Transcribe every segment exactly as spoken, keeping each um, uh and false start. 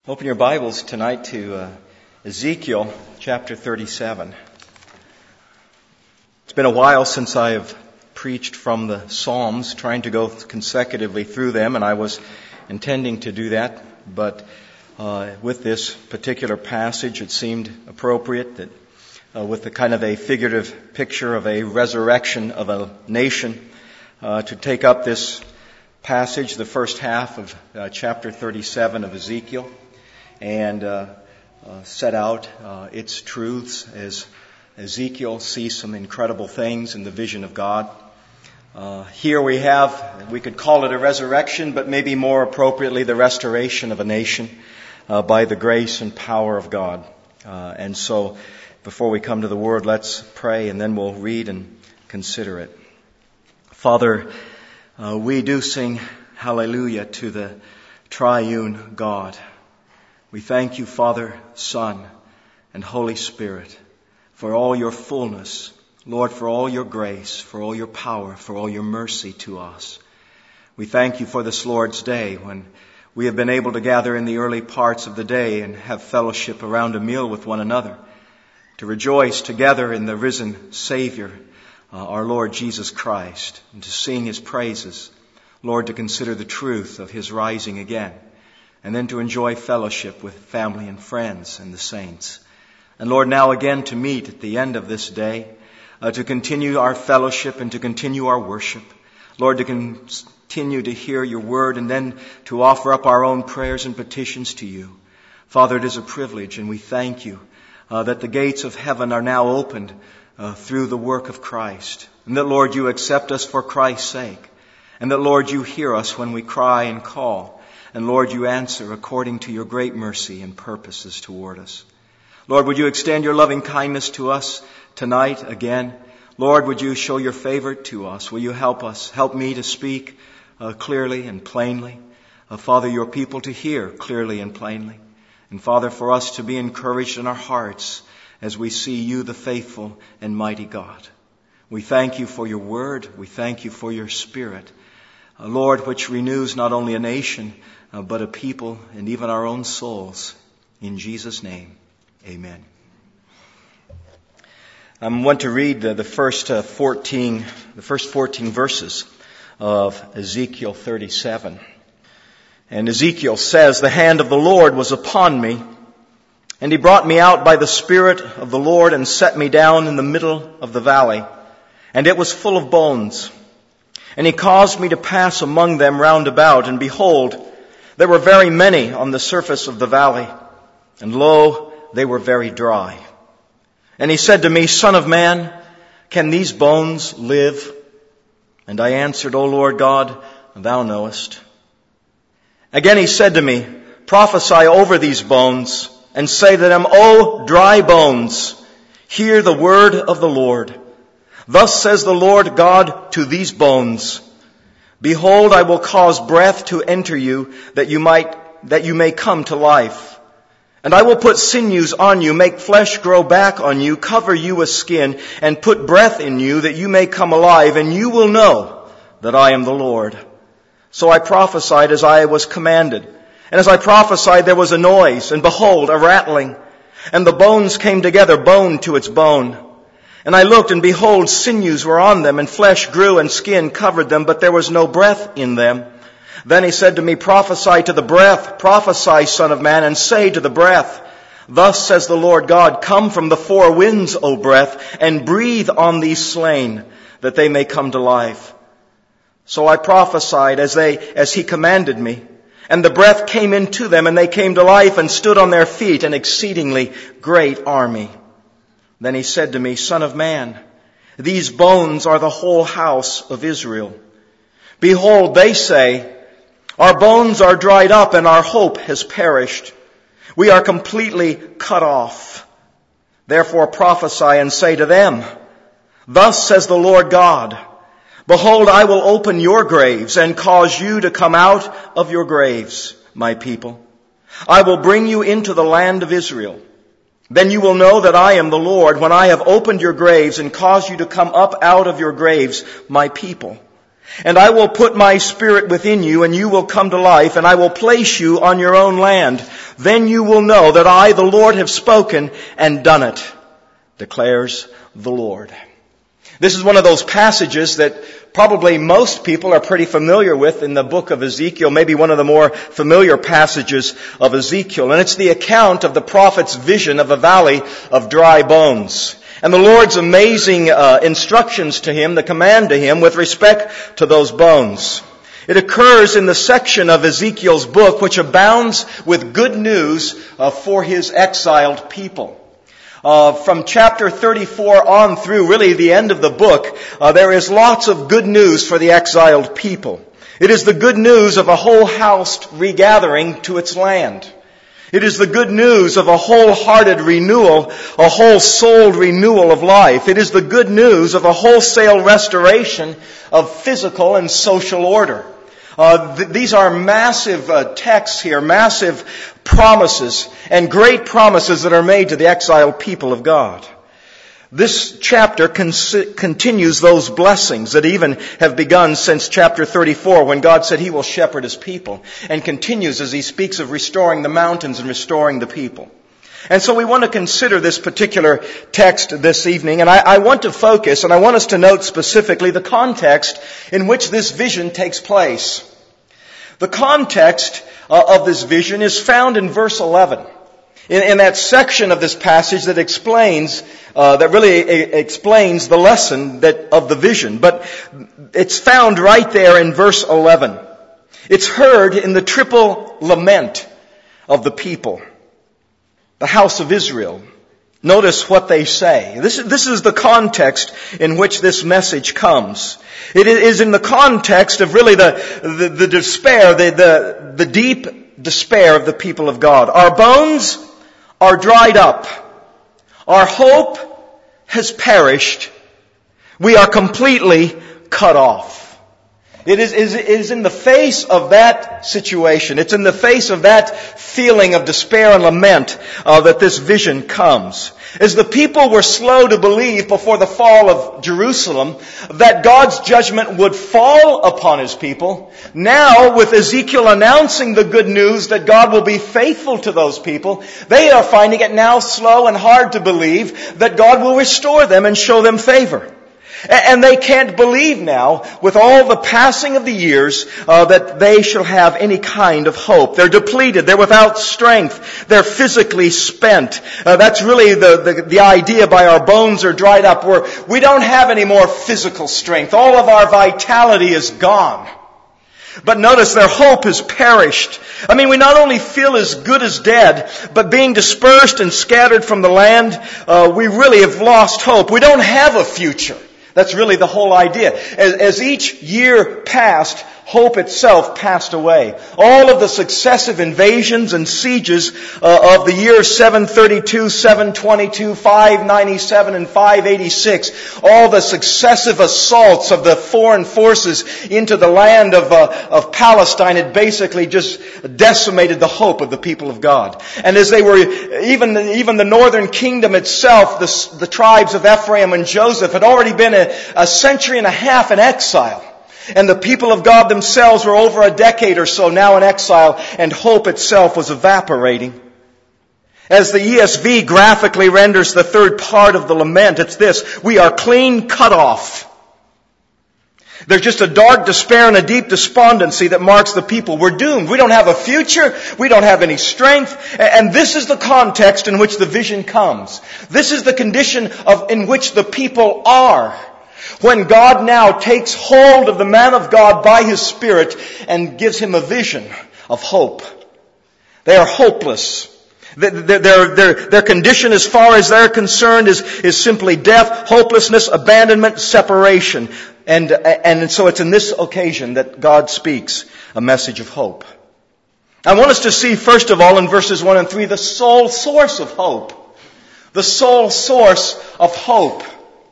Open your Bibles tonight to uh, Ezekiel chapter thirty-seven. It's been a while since I have preached from the Psalms, trying to go consecutively through them, and I was intending to do that, but uh, with this particular passage it seemed appropriate that uh, with the kind of a figurative picture of a resurrection of a nation, uh, to take up this passage, the first half of uh, chapter thirty-seven of Ezekiel, and uh, uh, set out uh, its truths as Ezekiel sees some incredible things in the vision of God. Uh, here we have, we could call it a resurrection, but maybe more appropriately the restoration of a nation uh, by the grace and power of God. Uh, and so, before we come to the Word, let's pray and then we'll read and consider it. Father, uh, we do sing hallelujah to the triune God. We thank you, Father, Son, and Holy Spirit, for all your fullness, Lord, for all your grace, for all your power, for all your mercy to us. We thank you for this Lord's Day, when we have been able to gather in the early parts of the day and have fellowship around a meal with one another, to rejoice together in the risen Savior, uh, our Lord Jesus Christ, and to sing His praises, Lord, to consider the truth of His rising again, and then to enjoy fellowship with family and friends and the saints. And Lord, now again to meet at the end of this day, uh, to continue our fellowship and to continue our worship. Lord, to continue to hear your word and then to offer up our own prayers and petitions to you. Father, it is a privilege, and we thank you uh, that the gates of heaven are now opened uh, through the work of Christ. And that, Lord, you accept us for Christ's sake. And that, Lord, you hear us when we cry and call. And Lord, you answer according to your great mercy and purposes toward us. Lord, would you extend your loving kindness to us tonight again? Lord, would you show your favor to us? Will you help us? Help me to speak uh, clearly and plainly. Uh, Father, your people to hear clearly and plainly. And Father, for us to be encouraged in our hearts as we see you, the faithful and mighty God. We thank you for your word. We thank you for your Spirit. Uh, Lord, which renews not only a nation, Uh, but a people and even our own souls. In Jesus' name, amen. I want to read uh, the first uh, fourteen, the first fourteen verses of Ezekiel thirty-seven. And Ezekiel says, "The hand of the Lord was upon me, and he brought me out by the Spirit of the Lord and set me down in the middle of the valley, and it was full of bones. And he caused me to pass among them round about, and behold, there were very many on the surface of the valley, and lo, they were very dry. And he said to me, Son of man, can these bones live? And I answered, O Lord God, thou knowest. Again he said to me, Prophesy over these bones, and say to them, O dry bones, hear the word of the Lord. Thus says the Lord God to these bones, Behold, I will cause breath to enter you, that you might, that you may come to life. And I will put sinews on you, make flesh grow back on you, cover you with skin, and put breath in you, that you may come alive, and you will know that I am the Lord. So I prophesied as I was commanded. And as I prophesied, there was a noise, and behold, a rattling. And the bones came together, bone to its bone. And I looked, and behold, sinews were on them, and flesh grew, and skin covered them, but there was no breath in them. Then he said to me, Prophesy to the breath, prophesy, Son of man, and say to the breath, Thus says the Lord God, Come from the four winds, O breath, and breathe on these slain, that they may come to life. So I prophesied as they, as he commanded me, and the breath came into them, and they came to life, and stood on their feet, an exceedingly great army. Then he said to me, Son of man, these bones are the whole house of Israel. Behold, they say, Our bones are dried up and our hope has perished. We are completely cut off. Therefore prophesy and say to them, Thus says the Lord God, Behold, I will open your graves and cause you to come out of your graves, my people. I will bring you into the land of Israel. Then you will know that I am the Lord, when I have opened your graves and caused you to come up out of your graves, my people. And I will put my Spirit within you, and you will come to life, and I will place you on your own land. Then you will know that I, the Lord, have spoken and done it, declares the Lord. This is one of those passages that probably most people are pretty familiar with in the book of Ezekiel, maybe one of the more familiar passages of Ezekiel. And it's the account of the prophet's vision of a valley of dry bones. And the Lord's amazing uh, instructions to him, the command to him with respect to those bones. It occurs in the section of Ezekiel's book which abounds with good news uh, for his exiled people. Uh, from chapter thirty-four on through really the end of the book, uh, there is lots of good news for the exiled people. It is the good news of a whole house regathering to its land. It is the good news of a wholehearted renewal, a whole-souled renewal of life. It is the good news of a wholesale restoration of physical and social order. Uh, th- these are massive uh, texts here, massive promises, and great promises that are made to the exiled people of God. This chapter con- continues those blessings that even have begun since chapter thirty-four, when God said He will shepherd His people, and continues as He speaks of restoring the mountains and restoring the people. And so we want to consider this particular text this evening, and I, I want to focus, and I want us to note specifically the context in which this vision takes place. The context uh, of this vision is found in verse eleven. In, in that section of this passage that explains, uh, that really a, explains the lesson that of the vision. But it's found right there in verse eleven. It's heard in the triple lament of the people, the house of Israel. Notice what they say. This, this is the context in which this message comes. It is in the context of really the, the, the despair, the, the, the deep despair of the people of God. Our bones are dried up. Our hope has perished. We are completely cut off. It is, is, is in the face of that situation, it's in the face of that feeling of despair and lament uh, that this vision comes. As the people were slow to believe before the fall of Jerusalem that God's judgment would fall upon His people, now with Ezekiel announcing the good news that God will be faithful to those people, they are finding it now slow and hard to believe that God will restore them and show them favor. And they can't believe now, with all the passing of the years, uh, that they shall have any kind of hope. They're depleted. They're without strength. They're physically spent. Uh, that's really the, the, the idea by our bones are dried up. We're, we don't have any more physical strength. All of our vitality is gone. But notice their hope has perished. I mean, we not only feel as good as dead, but being dispersed and scattered from the land, uh, we really have lost hope. We don't have a future. That's really the whole idea. As, as each year passed, hope itself passed away. All of the successive invasions and sieges uh, of the years seven thirty-two, seven twenty-two, five ninety-seven, and five eighty-six, all the successive assaults of the foreign forces into the land of, uh, of Palestine had basically just decimated the hope of the people of God. And as they were, even, even the northern kingdom itself, the, the tribes of Ephraim and Joseph had already been a, a century and a half in exile. And the people of God themselves were over a decade or so now in exile, and hope itself was evaporating. As the E S V graphically renders the third part of the lament, it's this: we are clean cut off. There's just a dark despair and a deep despondency that marks the people. We're doomed. We don't have a future. We don't have any strength. And this is the context in which the vision comes. This is the condition of in which the people are, when God now takes hold of the man of God by His Spirit and gives him a vision of hope. They are hopeless. Their, their, their, their condition as far as they're concerned is, is simply death, hopelessness, abandonment, separation. And, and so it's in this occasion that God speaks a message of hope. I want us to see, first of all, in verses one and three, the sole source of hope. The sole source of hope.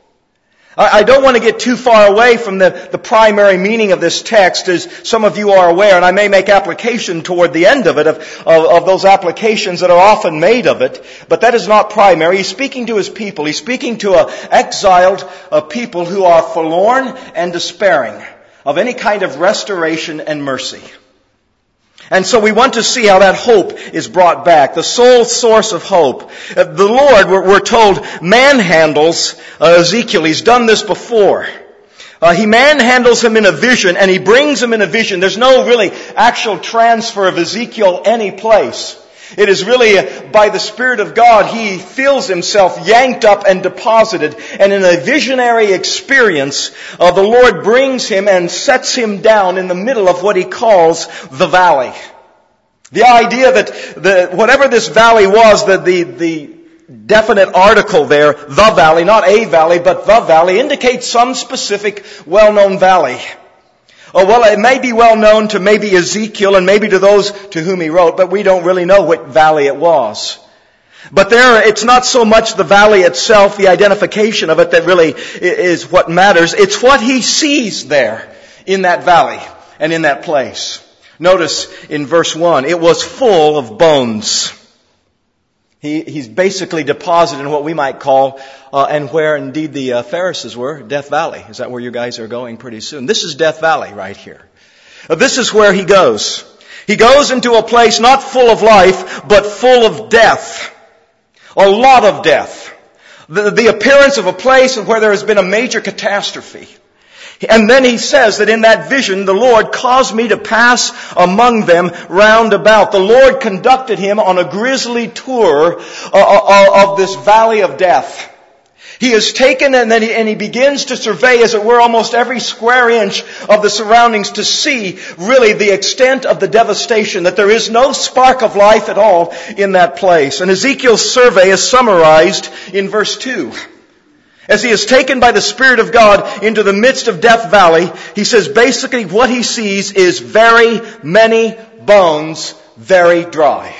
I don't want to get too far away from the, the primary meaning of this text, as some of you are aware, and I may make application toward the end of it, of, of, of those applications that are often made of it, but that is not primary. He's speaking to His people. He's speaking to a exiled a people who are forlorn and despairing. of any kind of restoration and mercy. And so we want to see how that hope is brought back, the sole source of hope. Uh, the Lord, we're, we're told, manhandles uh, Ezekiel. He's done this before. Uh, he manhandles him in a vision, and he brings him in a vision. There's no really actual transfer of Ezekiel any place. It is really uh, by the Spirit of God, he feels himself yanked up and deposited. And in a visionary experience, uh, the Lord brings him and sets him down in the middle of what he calls the valley. The idea that the, whatever this valley was, that the, the definite article there, the valley, not a valley, but the valley, indicates some specific well-known valley. Oh, well, it may be well known to maybe Ezekiel and maybe to those to whom he wrote, but we don't really know what valley it was. But there, it's not so much the valley itself, the identification of it, that really is what matters. It's what he sees there in that valley and in that place. Notice in verse one, it was full of bones. He, he's basically deposited in what we might call, uh, and where indeed the uh, Pharisees were, Death Valley. Is that where you guys are going pretty soon? This is Death Valley right here. Uh, this is where he goes. He goes into a place not full of life, but full of death. A lot of death. The, the appearance of a place where there has been a major catastrophe. And then he says that in that vision, the Lord caused me to pass among them round about. The Lord conducted him on a grisly tour of this valley of death. He is taken and then he, and he begins to survey, as it were, almost every square inch of the surroundings to see really the extent of the devastation, that there is no spark of life at all in that place. And Ezekiel's survey is summarized in verse two. As he is taken by the Spirit of God into the midst of Death Valley, he says basically what he sees is very many bones, very dry.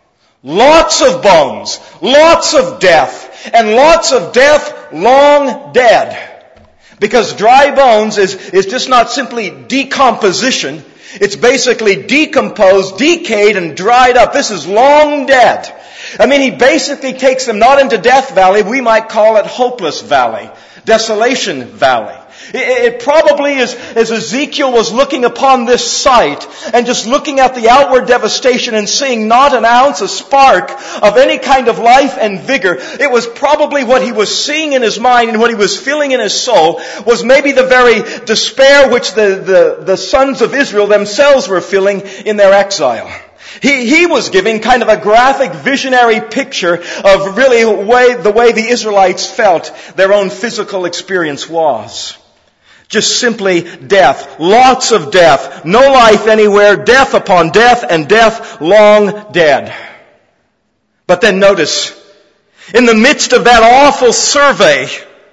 Lots of bones, lots of death, and lots of death long dead. Because dry bones is, is just not simply decomposition. It's basically decomposed, decayed, and dried up. This is long dead. I mean, he basically takes them not into Death Valley, we might call it Hopeless Valley, Desolation Valley. It, it probably is, as Ezekiel was looking upon this site and just looking at the outward devastation and seeing not an ounce, a spark of any kind of life and vigor, it was probably what he was seeing in his mind and what he was feeling in his soul was maybe the very despair which the, the, the sons of Israel themselves were feeling in their exile. He, he was giving kind of a graphic, visionary picture of really way, the way the Israelites felt their own physical experience was. Just simply death. Lots of death. No life anywhere. Death upon death and death long dead. But then notice, in the midst of that awful survey,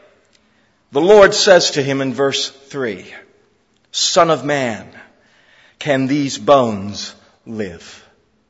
the Lord says to him in verse three, Son of man, can these bones live?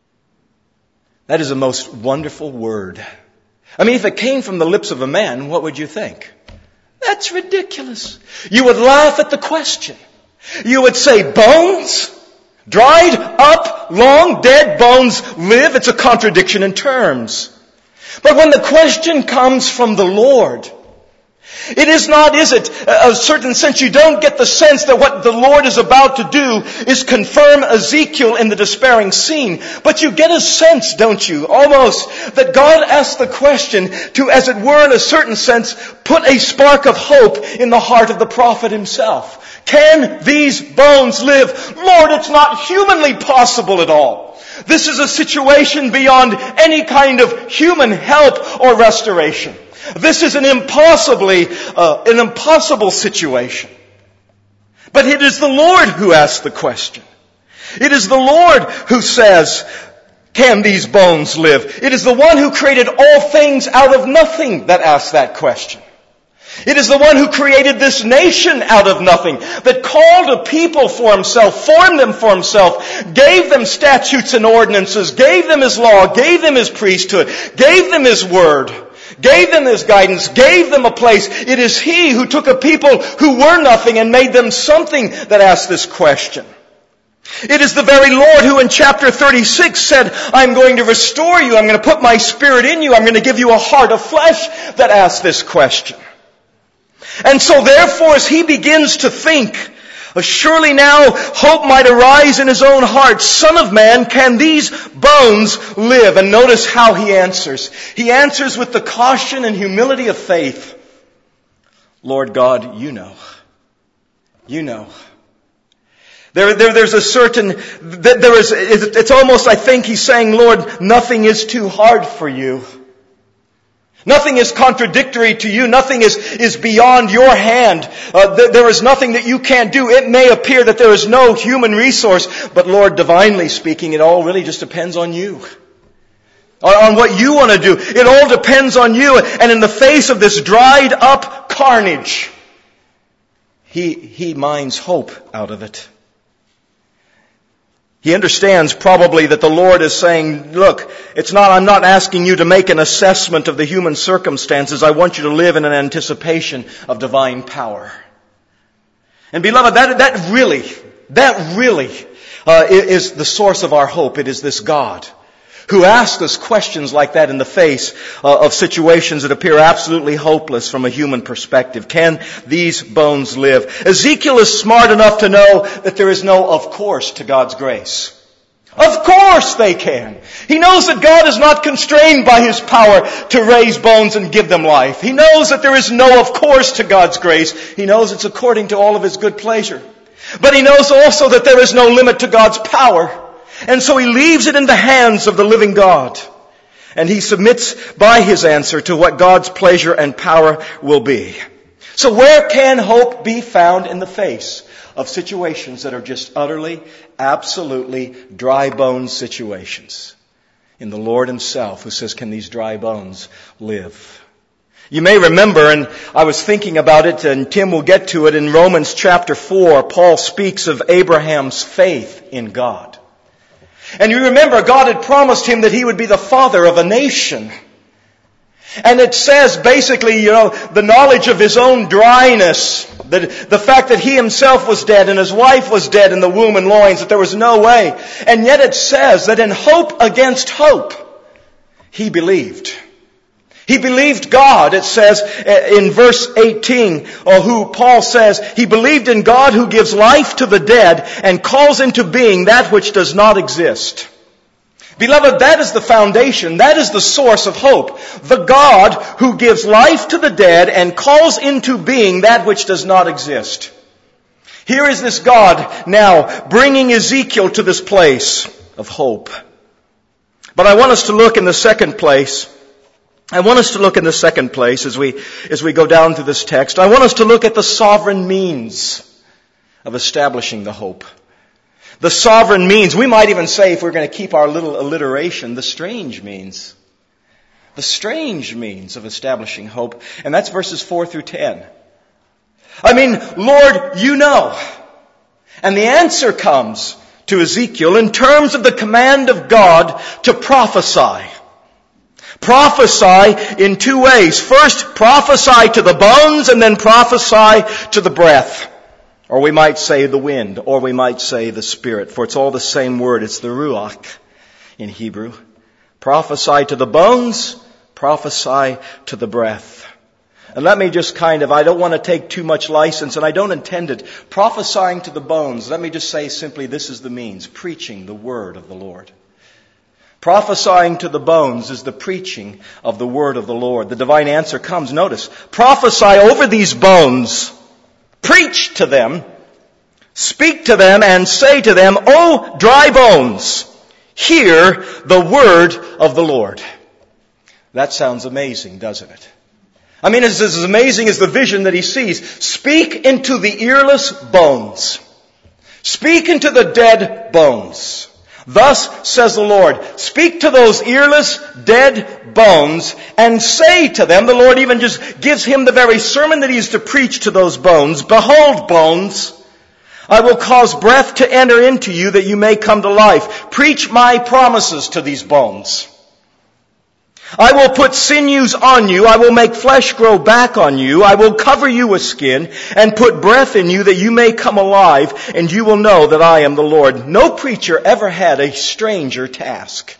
That is a most wonderful word. I mean, if it came from the lips of a man, what would you think? That's ridiculous. You would laugh at the question. You would say, bones? Dried up, long, dead bones live? It's a contradiction in terms. But when the question comes from the Lord, it is not, is it, a certain sense, you don't get the sense that what the Lord is about to do is confirm Ezekiel in the despairing scene. But you get a sense, don't you, almost, that God asked the question to, as it were in a certain sense, put a spark of hope in the heart of the prophet himself. Can these bones live? Lord, it's not humanly possible at all. This is a situation beyond any kind of human help or restoration. This is an impossibly, uh, an impossible situation. But it is the Lord who asks the question. It is the Lord who says, can these bones live? It is the one who created all things out of nothing that asks that question. It is the one who created this nation out of nothing, that called a people for himself, formed them for himself, gave them statutes and ordinances, gave them his law, gave them his priesthood, gave them his word, gave them his guidance, gave them a place. It is he who took a people who were nothing and made them something that asked this question. It is the very Lord who in chapter thirty-six said, I'm going to restore you, I'm going to put my spirit in you, I'm going to give you a heart of flesh, that asked this question. And so therefore, as he begins to think Surely now hope might arise in his own heart. Son of man, can these bones live? And notice how he answers. He answers with the caution and humility of faith. Lord God, you know. You know. There, there, there's a certain, there is, it's almost, I think he's saying, Lord, nothing is too hard for you. Nothing is contradictory to you. Nothing is, is beyond your hand. Uh, th- there is nothing that you can't do. It may appear that there is no human resource, but Lord, divinely speaking, it all really just depends on you. On, on what you want to do. It all depends on you. And in the face of this dried up carnage, he, he mines hope out of it. He understands probably that the Lord is saying, look, it's not, I'm not asking you to make an assessment of the human circumstances. I want you to live in an anticipation of divine power. And beloved, that, that really, that really uh, is the source of our hope. It is this God who asks us questions like that in the face uh, of situations that appear absolutely hopeless from a human perspective. Can these bones live? Ezekiel is smart enough to know that there is no of course to God's grace. Of course they can. He knows that God is not constrained by His power to raise bones and give them life. He knows that there is no of course to God's grace. He knows it's according to all of His good pleasure. But He knows also that there is no limit to God's power. And so He leaves it in the hands of the living God. And He submits by His answer to what God's pleasure and power will be. So where can hope be found in the face of situations that are just utterly, absolutely dry bones situations? In the Lord Himself, who says, can these dry bones live? You may remember, and I was thinking about it, and Tim will get to it, in Romans chapter four, Paul speaks of Abraham's faith in God. And you remember, God had promised him that he would be the father of a nation. And it says basically, you know, the knowledge of his own dryness, that the fact that he himself was dead and his wife was dead in the womb and loins, that there was no way. And yet it says that in hope against hope, he believed. He believed God, it says in verse eighteen, or who Paul says, he believed in God who gives life to the dead and calls into being that which does not exist. Beloved, that is the foundation, that is the source of hope. The God who gives life to the dead and calls into being that which does not exist. Here is this God now bringing Ezekiel to this place of hope. But I want us to look in the second place I want us to look in the second place as we, as we go down through this text. I want us to look at the sovereign means of establishing the hope. The sovereign means, we might even say, if we're going to keep our little alliteration, the strange means. The strange means of establishing hope. And that's verses four through ten. I mean, Lord, you know. And the answer comes to Ezekiel in terms of the command of God to prophesy. Prophesy in two ways. First, prophesy to the bones, and then prophesy to the breath. Or we might say the wind, or we might say the Spirit, for it's all the same word. It's the ruach in Hebrew. Prophesy to the bones, prophesy to the breath. And let me just kind of, I don't want to take too much license, and I don't intend it. Prophesying to the bones, let me just say simply, this is the means. Preaching the word of the Lord. Prophesying to the bones is the preaching of the word of the Lord. The divine answer comes, notice, prophesy over these bones, preach to them, speak to them, and say to them, O dry bones, hear the word of the Lord. That sounds amazing, doesn't it? I mean, it's as amazing as the vision that he sees. Speak into the earless bones. Speak into the dead bones. Thus says the Lord, speak to those earless, dead bones and say to them, the Lord even just gives him the very sermon that he is to preach to those bones. Behold, bones, I will cause breath to enter into you that you may come to life. Preach my promises to these bones. I will put sinews on you. I will make flesh grow back on you. I will cover you with skin and put breath in you that you may come alive, and you will know that I am the Lord. No preacher ever had a stranger task.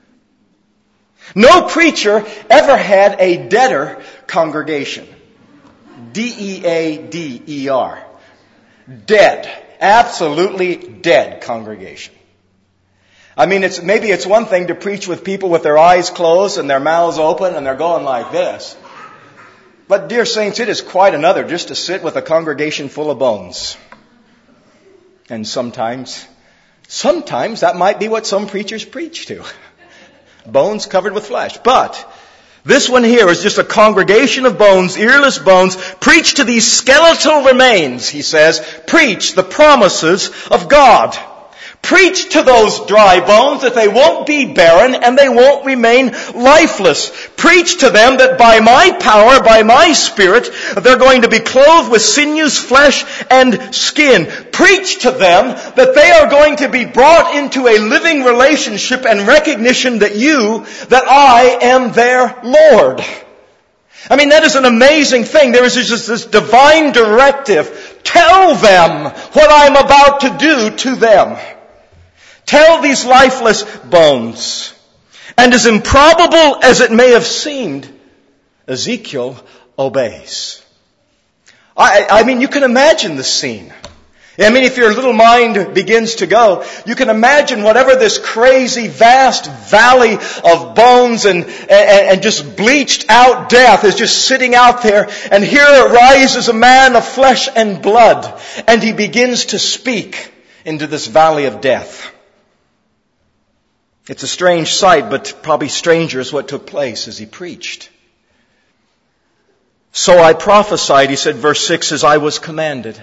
No preacher ever had a deader congregation. D E A D E R. Dead. Absolutely dead congregation. I mean, it's maybe it's one thing to preach with people with their eyes closed and their mouths open and they're going like this. But dear saints, it is quite another just to sit with a congregation full of bones. And sometimes, sometimes that might be what some preachers preach to. Bones covered with flesh. But this one here is just a congregation of bones, earless bones. Preach to these skeletal remains, he says. Preach the promises of God. Preach to those dry bones that they won't be barren and they won't remain lifeless. Preach to them that by my power, by my Spirit, they're going to be clothed with sinews, flesh, and skin. Preach to them that they are going to be brought into a living relationship and recognition that you, that I am their Lord. I mean, that is an amazing thing. There is just this divine directive. Tell them what I'm about to do to them. Tell these lifeless bones. And as improbable as it may have seemed, Ezekiel obeys. I, I mean, you can imagine the scene. I mean, if your little mind begins to go, you can imagine whatever this crazy, vast valley of bones and, and, and just bleached out death is just sitting out there. And here arises a man of flesh and blood. And he begins to speak into this valley of death. It's a strange sight, but probably stranger is what took place as he preached. So I prophesied, he said, verse six, as I was commanded.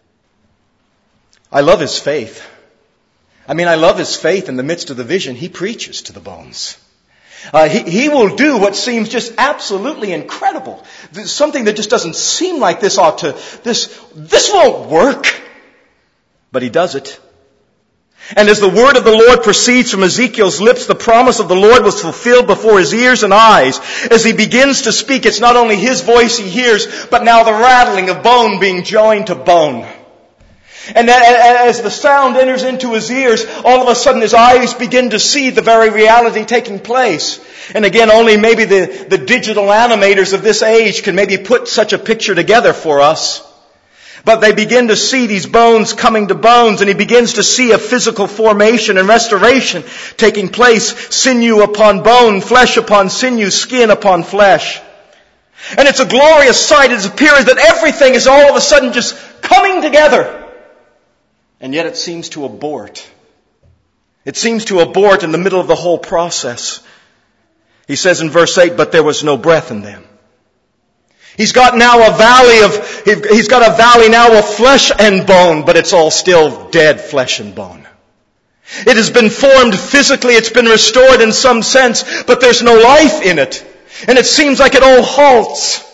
I love his faith. I mean, I love his faith in the midst of the vision. He preaches to the bones. Uh, he, he will do what seems just absolutely incredible. Something that just doesn't seem like this ought to, this, this won't work. But he does it. And as the word of the Lord proceeds from Ezekiel's lips, the promise of the Lord was fulfilled before his ears and eyes. As he begins to speak, it's not only his voice he hears, but now the rattling of bone being joined to bone. And as the sound enters into his ears, all of a sudden his eyes begin to see the very reality taking place. And again, only maybe the, the digital animators of this age can maybe put such a picture together for us. But they begin to see these bones coming to bones, and he begins to see a physical formation and restoration taking place, sinew upon bone, flesh upon sinew, skin upon flesh. And it's a glorious sight. It appears that everything is all of a sudden just coming together. And yet it seems to abort. It seems to abort in the middle of the whole process. He says in verse eight, but there was no breath in them. He's got now a valley of, he's got a valley now of flesh and bone, but it's all still dead flesh and bone. It has been formed physically, it's been restored in some sense, but there's no life in it. And it seems like it all halts.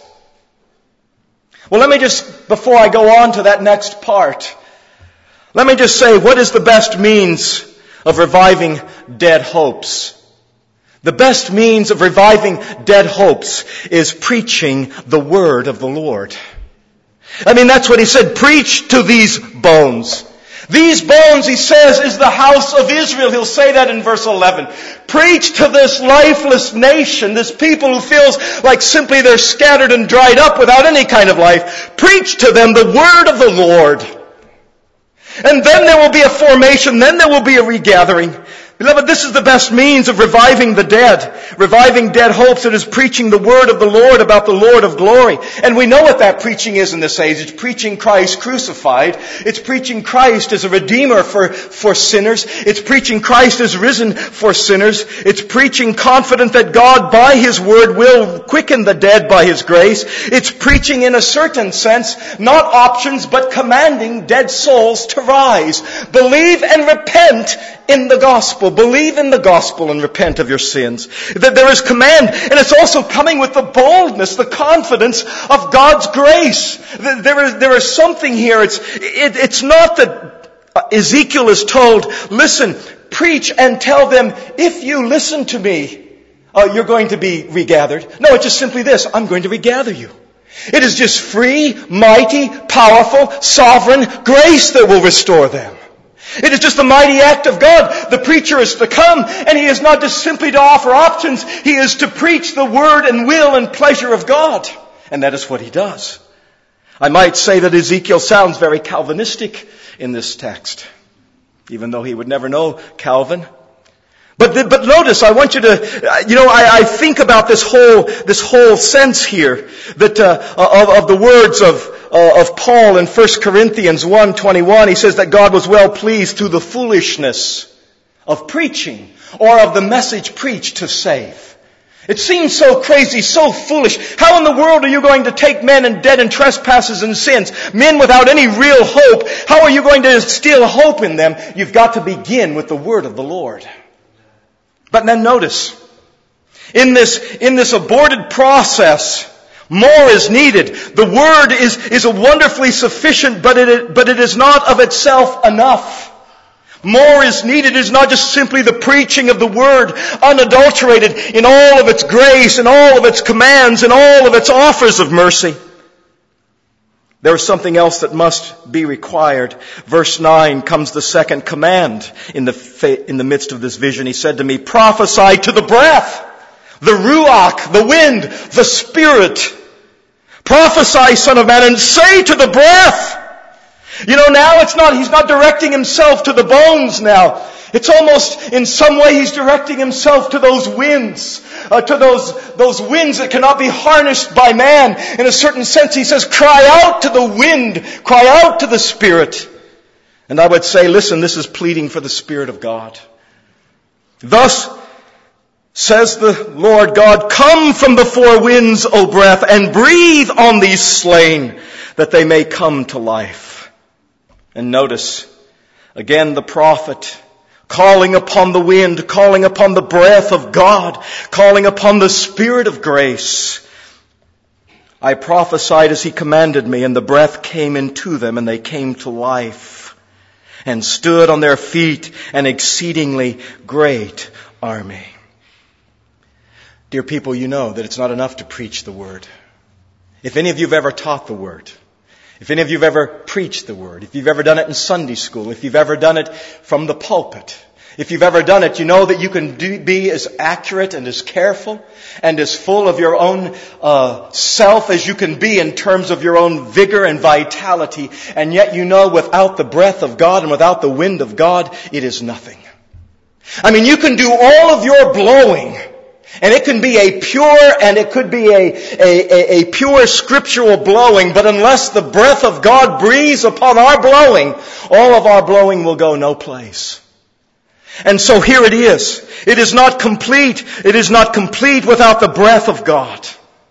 Well, let me just, before I go on to that next part, let me just say, what is the best means of reviving dead hopes? The best means of reviving dead hopes is preaching the word of the Lord. I mean, that's what he said. Preach to these bones. These bones, he says, is the house of Israel. He'll say that in verse eleven. Preach to this lifeless nation, this people who feels like simply they're scattered and dried up without any kind of life. Preach to them the word of the Lord. And then there will be a formation, then there will be a regathering. Beloved, this is the best means of reviving the dead. Reviving dead hopes. It is preaching the word of the Lord about the Lord of glory. And we know what that preaching is in this age. It's preaching Christ crucified. It's preaching Christ as a redeemer for, for sinners. It's preaching Christ as risen for sinners. It's preaching confident that God by His word will quicken the dead by His grace. It's preaching in a certain sense, not options, but commanding dead souls to rise. Believe and repent in the gospel. Believe in the gospel and repent of your sins. That there is command, and it's also coming with the boldness, the confidence of God's grace. There is, there is something here. It's, it, it's not that Ezekiel is told, listen, preach and tell them, if you listen to me, uh, you're going to be regathered. No, it's just simply this, I'm going to regather you. It is just free, mighty, powerful, sovereign grace that will restore them. It is just the mighty act of God. The preacher is to come, and he is not just simply to offer options. He is to preach the word and will and pleasure of God. And that is what he does. I might say that Ezekiel sounds very Calvinistic in this text, even though he would never know Calvin. But the, but notice, I want you to, you know, I, I think about this whole this whole sense here that uh, of, of the words of uh, of Paul in First Corinthians one twenty-one. He says that God was well pleased through the foolishness of preaching, or of the message preached to save. It seems so crazy, so foolish. How in the world are you going to take men and dead in trespasses and sins, men without any real hope? How are you going to instill hope in them? You've got to begin with the word of the Lord. But then notice, in this, in this aborted process, more is needed. The word is, is a wonderfully sufficient, but it, but it is not of itself enough. More is needed. It is not just simply the preaching of the word, unadulterated in all of its grace and all of its commands and all of its offers of mercy. There is something else that must be required. Verse nine comes the second command in the fa- in the midst of this vision. He said to me, prophesy to the breath, the ruach, the wind, the spirit. Prophesy, son of man, and say to the breath. You know, now it's not, he's not directing himself to the bones now. It's almost, in some way, he's directing himself to those winds, uh, to those, those winds that cannot be harnessed by man. In a certain sense, he says, cry out to the wind, cry out to the Spirit. And I would say, listen, this is pleading for the Spirit of God. Thus, says the Lord God, come from the four winds, O breath, and breathe on these slain, that they may come to life. And notice, again, the prophet calling upon the wind, calling upon the breath of God, calling upon the Spirit of grace. I prophesied as he commanded me, and the breath came into them, and they came to life, and stood on their feet, an exceedingly great army. Dear people, you know that it's not enough to preach the Word. If any of you have ever taught the Word, if any of you have ever preached the Word, if you've ever done it in Sunday school, if you've ever done it from the pulpit, if you've ever done it, you know that you can do, be as accurate and as careful and as full of your own uh, self as you can be in terms of your own vigor and vitality. And yet you know without the breath of God and without the wind of God, it is nothing. I mean, you can do all of your blowing, and it can be a pure and it could be a, a, a, a pure scriptural blowing, but unless the breath of God breathes upon our blowing, all of our blowing will go no place. And so here it is. It is not complete. It is not complete without the breath of God.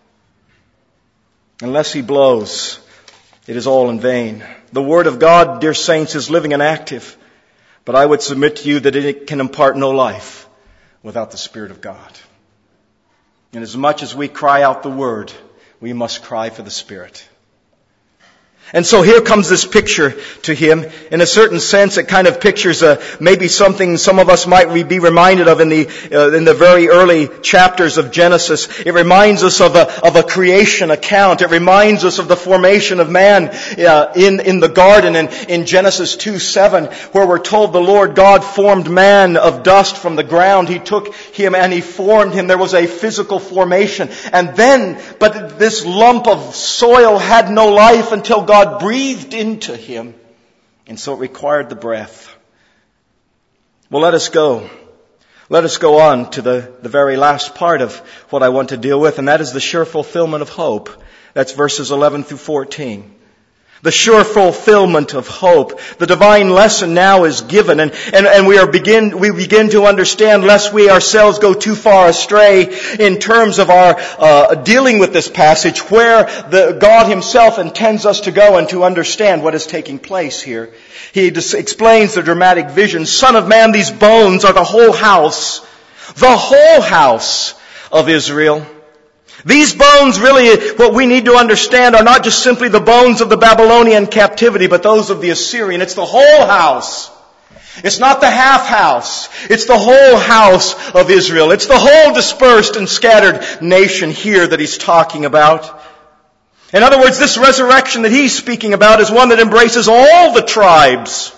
Unless He blows, it is all in vain. The Word of God, dear saints, is living and active, but I would submit to you that it can impart no life without the Spirit of God. And as much as we cry out the Word, we must cry for the Spirit. And so here comes this picture to him. In a certain sense, it kind of pictures a, maybe something some of us might be reminded of in the uh, in the very early chapters of Genesis. It reminds us of a of a creation account. It reminds us of the formation of man uh, in in the garden, and in Genesis two seven, where we're told the Lord God formed man of dust from the ground. He took him and He formed him. There was a physical formation, and then, but this lump of soil had no life until God God breathed into him, and so it required the breath. Well, let us go. Let us go on to the, the very last part of what I want to deal with, and that is the sure fulfillment of hope. That's verses eleven through fourteen. The sure fulfillment of hope. The divine lesson now is given, and, and, and we are begin we begin to understand, lest we ourselves go too far astray in terms of our uh, dealing with this passage, where the God Himself intends us to go and to understand what is taking place here. He dis- explains the dramatic vision. Son of man, these bones are the whole house, the whole house of Israel. These bones, really, what we need to understand, are not just simply the bones of the Babylonian captivity, but those of the Assyrian. It's the whole house. It's not the half house. It's the whole house of Israel. It's the whole dispersed and scattered nation here that he's talking about. In other words, this resurrection that he's speaking about is one that embraces all the tribes.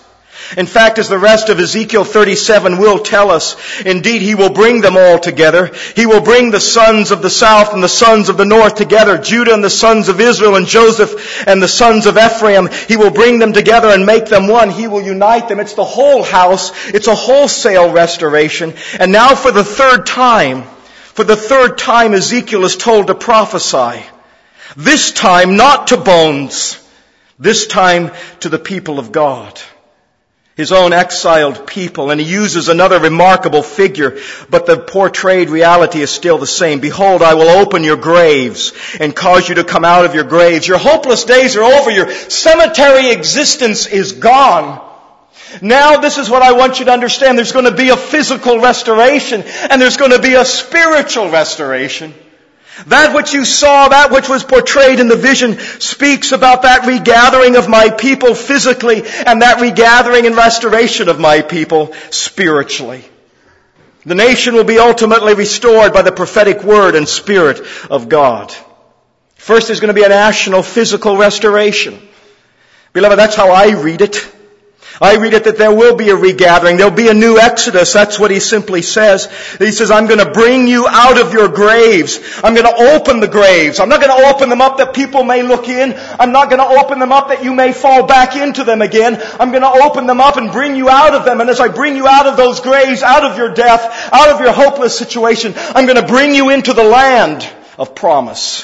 In fact, as the rest of Ezekiel thirty-seven will tell us, indeed He will bring them all together. He will bring the sons of the south and the sons of the north together, Judah and the sons of Israel and Joseph and the sons of Ephraim. He will bring them together and make them one. He will unite them. It's the whole house. It's a wholesale restoration. And now for the third time, for the third time Ezekiel is told to prophesy. This time not to bones. This time to the people of God. His own exiled people, and he uses another remarkable figure, but the portrayed reality is still the same. Behold, I will open your graves and cause you to come out of your graves. Your hopeless days are over. Your cemetery existence is gone. Now this is what I want you to understand. There's going to be a physical restoration, and there's going to be a spiritual restoration. That which you saw, that which was portrayed in the vision, speaks about that regathering of my people physically and that regathering and restoration of my people spiritually. The nation will be ultimately restored by the prophetic word and Spirit of God. First, there's going to be a national physical restoration. Beloved, that's how I read it. I read it that there will be a regathering. There'll be a new exodus. That's what he simply says. He says, I'm going to bring you out of your graves. I'm going to open the graves. I'm not going to open them up that people may look in. I'm not going to open them up that you may fall back into them again. I'm going to open them up and bring you out of them. And as I bring you out of those graves, out of your death, out of your hopeless situation, I'm going to bring you into the land of promise.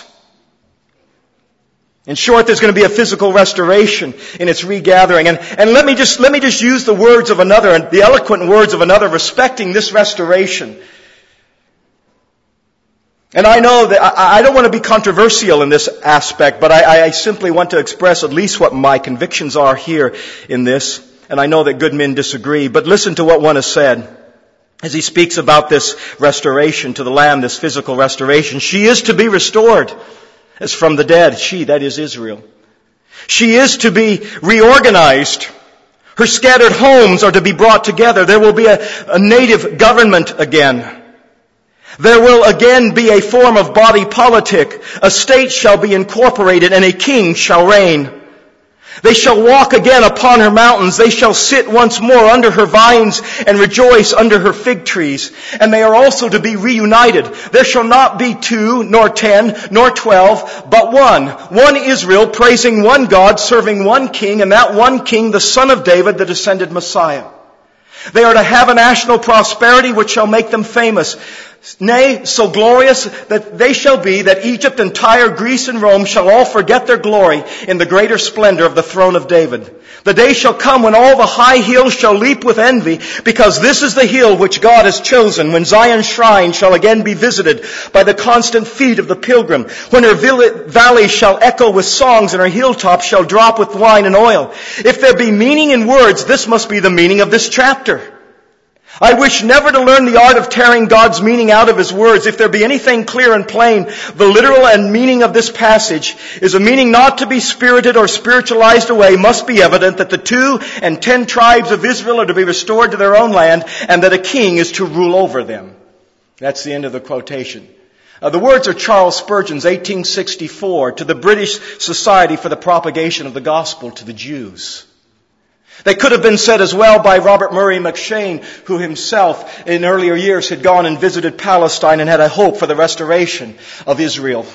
In short, there's going to be a physical restoration in its regathering. And, and let me just, let me just use the words of another, and the eloquent words of another respecting this restoration. And I know that I, I don't want to be controversial in this aspect, but I, I simply want to express at least what my convictions are here in this. And I know that good men disagree, but listen to what one has said as he speaks about this restoration to the Lamb, this physical restoration. She is to be restored as from the dead. She, that is Israel. She is to be reorganized. Her scattered homes are to be brought together. There will be a, a native government again. There will again be a form of body politic. A state shall be incorporated and a king shall reign. They shall walk again upon her mountains. They shall sit once more under her vines and rejoice under her fig trees. And they are also to be reunited. There shall not be two, nor ten, nor twelve, but one. One Israel, praising one God, serving one king, and that one king, the son of David, the descended Messiah. They are to have a national prosperity which shall make them famous. Nay, so glorious that they shall be that Egypt and Tyre, Greece and Rome shall all forget their glory in the greater splendor of the throne of David. The day shall come when all the high hills shall leap with envy, because this is the hill which God has chosen, when Zion's shrine shall again be visited by the constant feet of the pilgrim, when her valleys shall echo with songs and her hilltops shall drop with wine and oil. If there be meaning in words, this must be the meaning of this chapter. I wish never to learn the art of tearing God's meaning out of His words. If there be anything clear and plain, the literal and meaning of this passage is a meaning not to be spirited or spiritualized away. Must be evident that the two and ten tribes of Israel are to be restored to their own land, and that a king is to rule over them. That's the end of the quotation. Uh, the words are Charles Spurgeon's eighteen sixty-four to the British Society for the Propagation of the Gospel to the Jews. They could have been said as well by Robert Murray McCheyne, who himself in earlier years had gone and visited Palestine and had a hope for the restoration of Israel.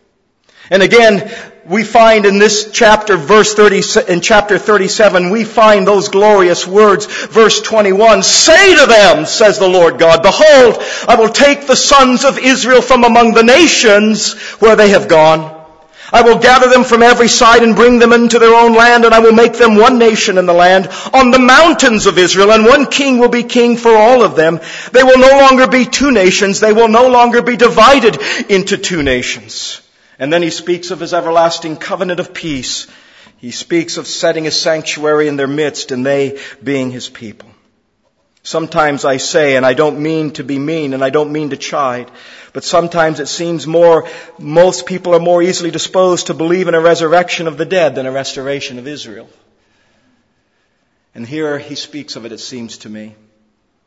And again, we find in this chapter, verse thirty, in chapter thirty-seven, we find those glorious words. Verse twenty-one, say to them, says the Lord God, behold, I will take the sons of Israel from among the nations where they have gone. I will gather them from every side and bring them into their own land, and I will make them one nation in the land on the mountains of Israel, and one king will be king for all of them. They will no longer be two nations. They will no longer be divided into two nations. And then he speaks of his everlasting covenant of peace. He speaks of setting his sanctuary in their midst, and they being his people. Sometimes I say, and I don't mean to be mean, and I don't mean to chide, but sometimes it seems more, most people are more easily disposed to believe in a resurrection of the dead than a restoration of Israel. And here he speaks of it, it seems to me.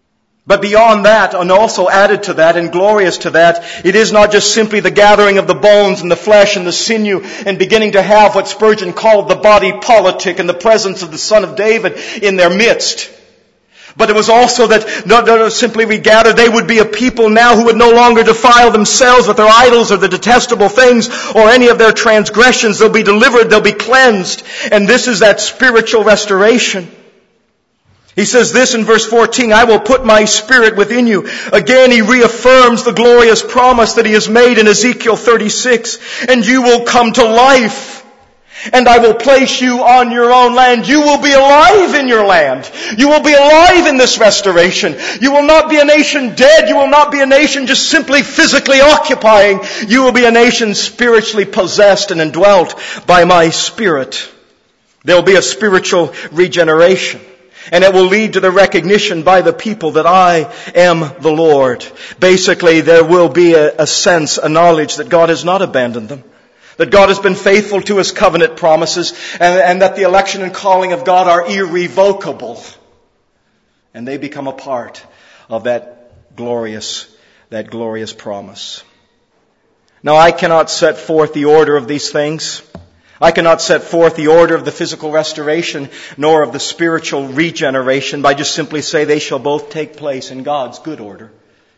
But beyond that, and also added to that and glorious to that, it is not just simply the gathering of the bones and the flesh and the sinew and beginning to have what Spurgeon called the body politic and the presence of the Son of David in their midst. But it was also that not, not simply we gather, they would be a people now who would no longer defile themselves with their idols or the detestable things or any of their transgressions. They'll be delivered, they'll be cleansed. And this is that spiritual restoration. He says this in verse fourteen, I will put my spirit within you. Again, he reaffirms the glorious promise that he has made in Ezekiel thirty-six. And you will come to life. And I will place you on your own land. You will be alive in your land. You will be alive in this restoration. You will not be a nation dead. You will not be a nation just simply physically occupying. You will be a nation spiritually possessed and indwelt by my Spirit. There will be a spiritual regeneration. And it will lead to the recognition by the people that I am the Lord. Basically, there will be a, a sense, a knowledge that God has not abandoned them. That God has been faithful to His covenant promises. And, and that the election and calling of God are irrevocable. And they become a part of that glorious, that glorious promise. Now, I cannot set forth the order of these things. I cannot set forth the order of the physical restoration nor of the spiritual regeneration by just simply say they shall both take place in God's good order.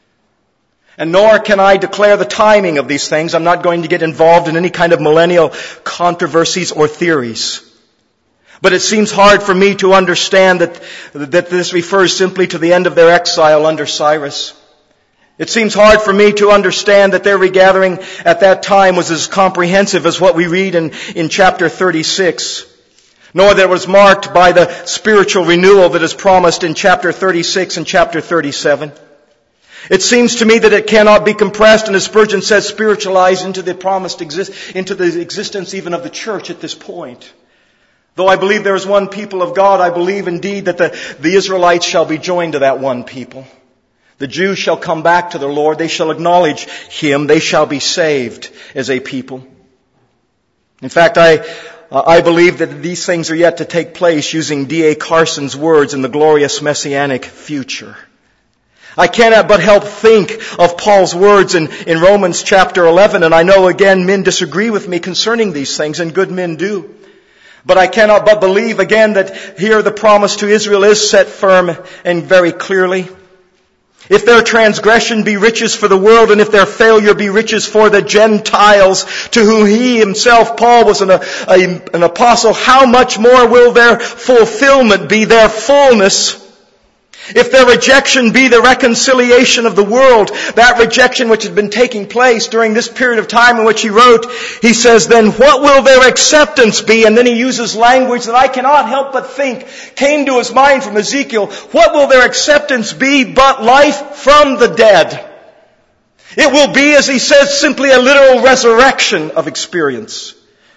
And nor can I declare the timing of these things. I'm not going to get involved in any kind of millennial controversies or theories. But it seems hard for me to understand that, that this refers simply to the end of their exile under Cyrus. It seems hard for me to understand that their regathering at that time was as comprehensive as what we read in, in chapter thirty-six. Nor that it was marked by the spiritual renewal that is promised in chapter thirty-six and chapter thirty-seven. It seems to me that it cannot be compressed and, as Spurgeon says, spiritualized into the promised exist, into the existence even of the church at this point. Though I believe there is one people of God, I believe indeed that the, the Israelites shall be joined to that one people. The Jews shall come back to the Lord. They shall acknowledge Him. They shall be saved as a people. In fact, I, uh, I believe that these things are yet to take place using D A Carson's words in the glorious messianic future. I cannot but help think of Paul's words in, in Romans chapter eleven, and I know again men disagree with me concerning these things, and good men do. But I cannot but believe again that here the promise to Israel is set firm and very clearly. If their transgression be riches for the world, and if their failure be riches for the Gentiles, to whom he himself, Paul, was an, a, an apostle, how much more will their fulfillment be, their fullness? If their rejection be the reconciliation of the world, that rejection which had been taking place during this period of time in which he wrote, he says, then what will their acceptance be? And then he uses language that I cannot help but think came to his mind from Ezekiel. What will their acceptance be but life from the dead? It will be, as he says, simply a literal resurrection of experience.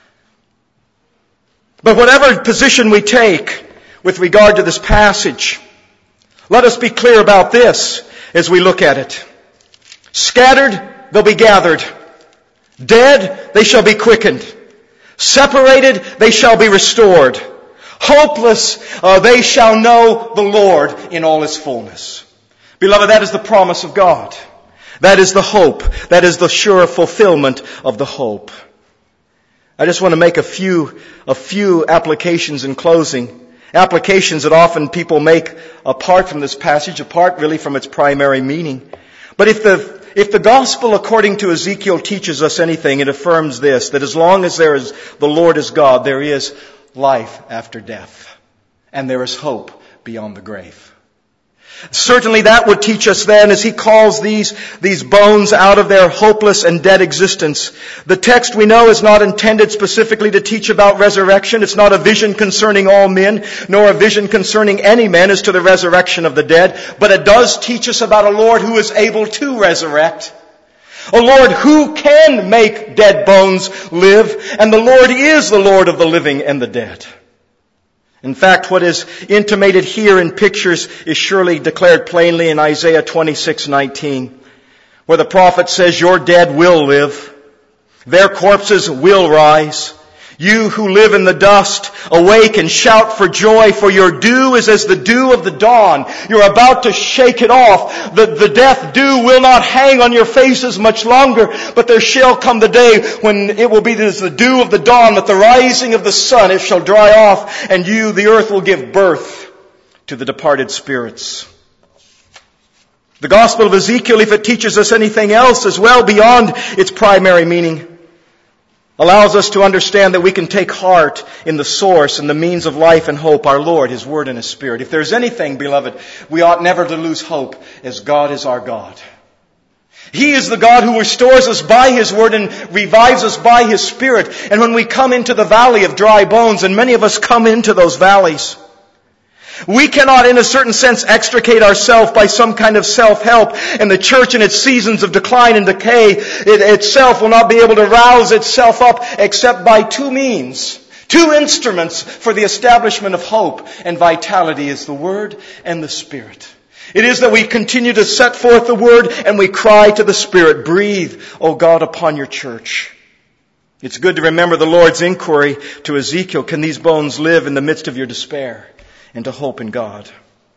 But whatever position we take with regard to this passage, let us be clear about this as we look at it. Scattered, they'll be gathered. Dead, they shall be quickened. Separated, they shall be restored. Hopeless, uh, they shall know the Lord in all His fullness. Beloved, that is the promise of God. That is the hope. That is the sure fulfillment of the hope. I just want to make a few, a few applications in closing. Applications that often people make apart from this passage, apart really from its primary meaning. But if the, if the gospel according to Ezekiel teaches us anything, it affirms this, that as long as there is, the Lord is God, there is life after death. And there is hope beyond the grave. Certainly that would teach us then, as he calls these, these bones out of their hopeless and dead existence. The text we know is not intended specifically to teach about resurrection. It's not a vision concerning all men, nor a vision concerning any man as to the resurrection of the dead. But it does teach us about a Lord who is able to resurrect. A Lord who can make dead bones live. And the Lord is the Lord of the living and the dead. In fact, what is intimated here in pictures is surely declared plainly in Isaiah twenty-six nineteen, where the prophet says, your dead will live. Their corpses will rise. You who live in the dust, awake and shout for joy, for your dew is as the dew of the dawn. You're about to shake it off. The, the death dew will not hang on your faces much longer, but there shall come the day when it will be as the dew of the dawn, at the rising of the sun it shall dry off, and you, the earth, will give birth to the departed spirits. The Gospel of Ezekiel, if it teaches us anything else as well beyond its primary meaning, allows us to understand that we can take heart in the source and the means of life and hope, our Lord, His Word and His Spirit. If there's anything, beloved, we ought never to lose hope, as God is our God. He is the God who restores us by His Word and revives us by His Spirit. And when we come into the valley of dry bones, and many of us come into those valleys, we cannot, in a certain sense, extricate ourselves by some kind of self-help, and the church in its seasons of decline and decay it itself will not be able to rouse itself up except by two means, two instruments for the establishment of hope and vitality is the Word and the Spirit. It is that we continue to set forth the Word and we cry to the Spirit, breathe, O God, upon your church. It's good to remember the Lord's inquiry to Ezekiel, can these bones live in the midst of your despair? And to hope in God.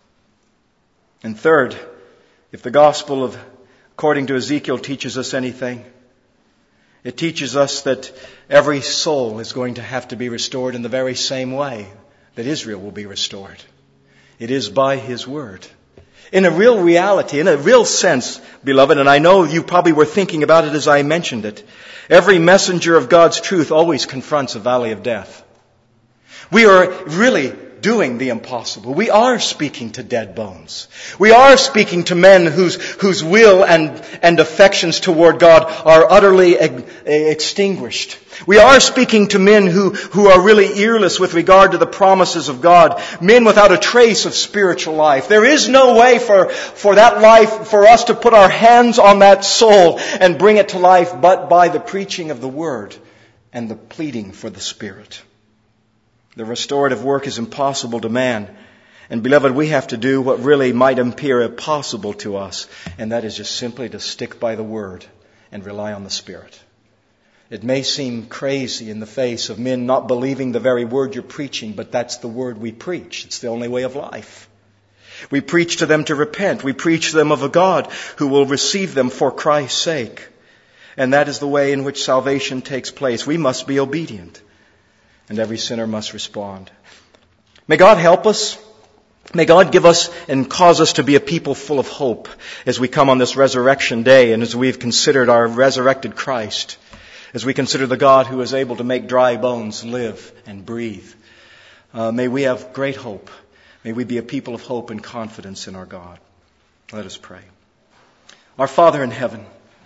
And third, if the gospel of, according to Ezekiel, teaches us anything, it teaches us that every soul is going to have to be restored in the very same way that Israel will be restored. It is by His Word. In a real reality, in a real sense, beloved, and I know you probably were thinking about it as I mentioned it, every messenger of God's truth always confronts a valley of death. We are really doing the impossible. We are speaking to dead bones. We are speaking to men whose whose will and, and affections toward God are utterly ex- extinguished. We are speaking to men who, who are really earless with regard to the promises of God. Men without a trace of spiritual life. There is no way for, for that life, for us to put our hands on that soul and bring it to life but by the preaching of the Word and the pleading for the Spirit. The restorative work is impossible to man. And beloved, we have to do what really might appear impossible to us. And that is just simply to stick by the Word and rely on the Spirit. It may seem crazy in the face of men not believing the very word you're preaching, but that's the word we preach. It's the only way of life. We preach to them to repent. We preach to them of a God who will receive them for Christ's sake. And that is the way in which salvation takes place. We must be obedient. And every sinner must respond. May God help us. May God give us and cause us to be a people full of hope as we come on this resurrection day and as we've considered our resurrected Christ, as we consider the God who is able to make dry bones live and breathe. Uh, may we have great hope. May we be a people of hope and confidence in our God. Let us pray. Our Father in heaven,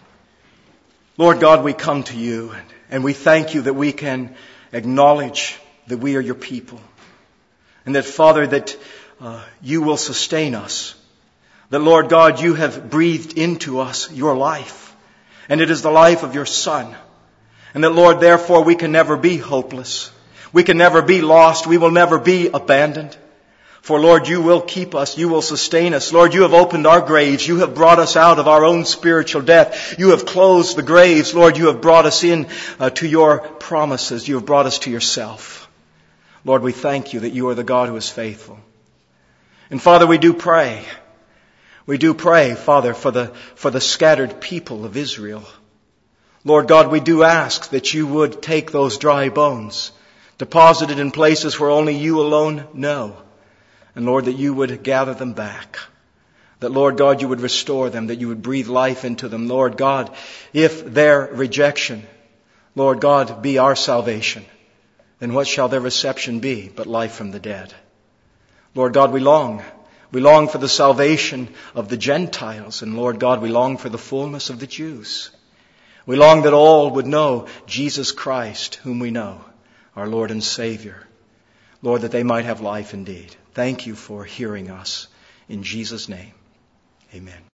Lord God, we come to you and we thank you that we can acknowledge that we are your people. And that, Father, that uh, you will sustain us. That, Lord God, you have breathed into us your life. And it is the life of your Son. And that, Lord, therefore we can never be hopeless. We can never be lost. We will never be abandoned. For, Lord, you will keep us. You will sustain us. Lord, you have opened our graves. You have brought us out of our own spiritual death. You have closed the graves. Lord, you have brought us in uh, to your promises. You have brought us to yourself. Lord, we thank you that you are the God who is faithful. And Father, we do pray. We do pray, Father, for the, for the scattered people of Israel. Lord God, we do ask that you would take those dry bones, deposited in places where only you alone know. And Lord, that you would gather them back. That, Lord God, you would restore them, that you would breathe life into them. Lord God, if their rejection, Lord God, be our salvation, then what shall their reception be but life from the dead? Lord God, we long. We long for the salvation of the Gentiles. And Lord God, we long for the fullness of the Jews. We long that all would know Jesus Christ, whom we know, our Lord and Savior. Lord, that they might have life indeed. Thank you for hearing us. In Jesus' name, amen.